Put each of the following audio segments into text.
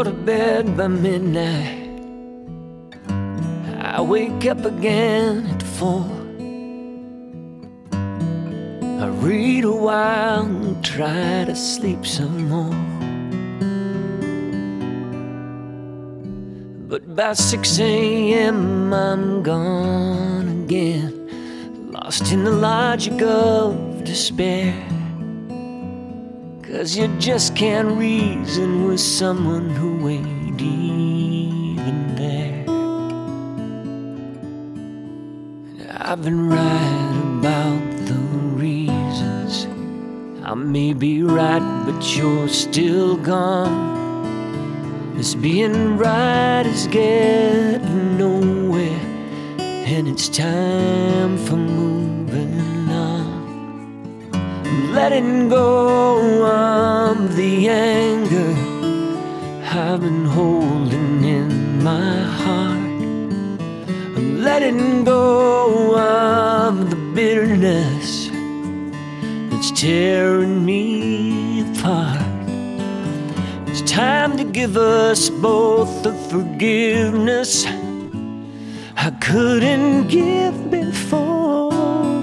go to bed by midnight, I wake up again at 4. I read a while and try to sleep some more, but by 6 a.m. I'm gone again, lost in the logic of despair. 'Cause you just can't reason with someone who ain't even there. And I've been right about the reasons. I may be right, but you're still gone. This being right is getting nowhere, and it's time for moving on. Letting go of the anger I've been holding in my heart. I'm letting go of the bitterness that's tearing me apart. It's time to give us both the forgiveness I couldn't give before.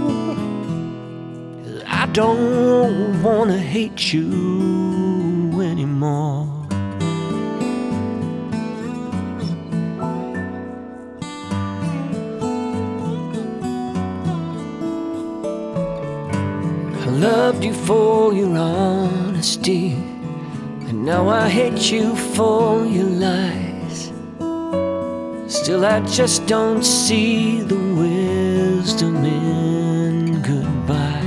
I don't wanna hate you anymore. I loved you for your honesty, and now I hate you for your lies. Still I just don't see the wisdom in goodbye.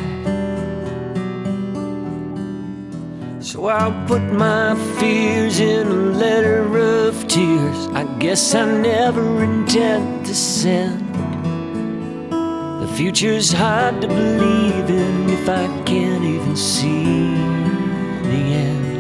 So I'll put my fears in a letter of tears I guess I never intend to send. The future's hard to believe in if I can't even see the end.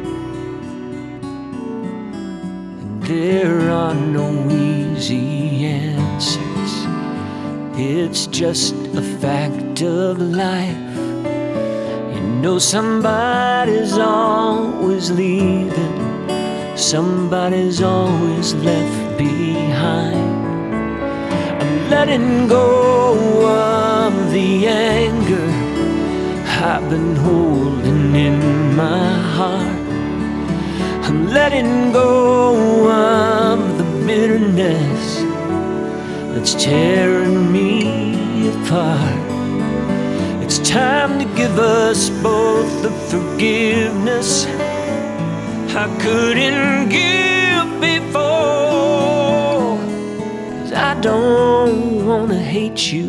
And there are no easy answers, it's just a fact of life. No, somebody's always leaving, somebody's always left behind. I'm letting go of the anger I've been holding in my heart. I'm letting go of the bitterness that's tearing me apart. It's time to give us both the forgiveness I couldn't give before. 'Cause I don't wanna hate you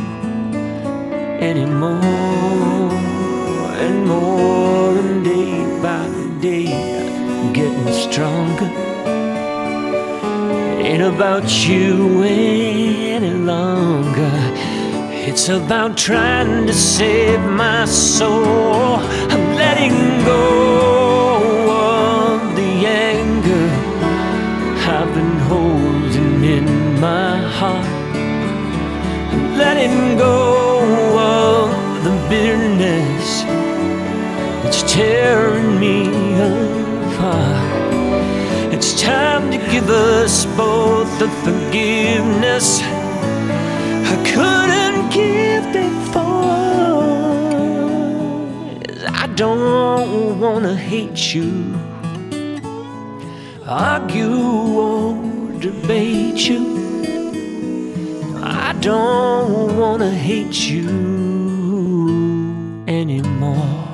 anymore. And more, and day by day I'm getting stronger. It ain't about you any longer, it's about trying to save my soul. I'm letting go of the anger I've been holding in my heart. I'm letting go of the bitterness that's tearing me apart. It's time to give us both the forgiveness I couldn't give before. I don't wanna hate you, argue or debate you. I don't wanna hate you anymore.